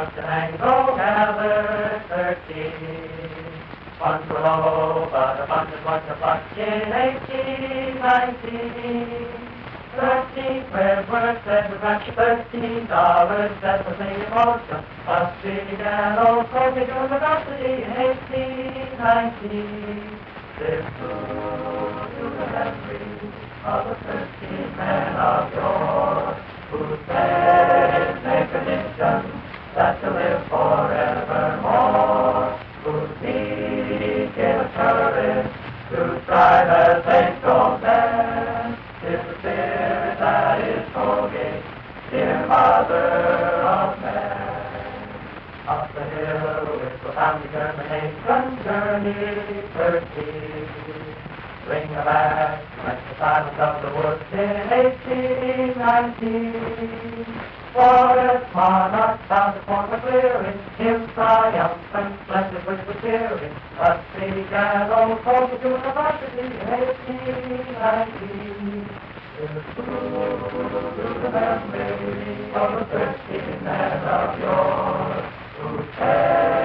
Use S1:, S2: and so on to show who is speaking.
S1: Boston and go gather 13. One for low, but a bunch of bucks in 1819. 13 square words that was actually $13. That was the emotion. Us began old Colgate University in 1819. Live true to the memory of the 13 men of yore who said, make tradition that to live forevermore. Whose deeds gave us courage to strive as they so then. Is the spirit that is Colgate, dear mother of men. Up the hill with profound determination, journey 13. Bring her back like the silence of the woods in 1819. Forest monarch found the former clearing, him triumphant, blessed with the cheering. Thus began old Colgate University in 1819. It's true to the memory of the 13 men of yore who said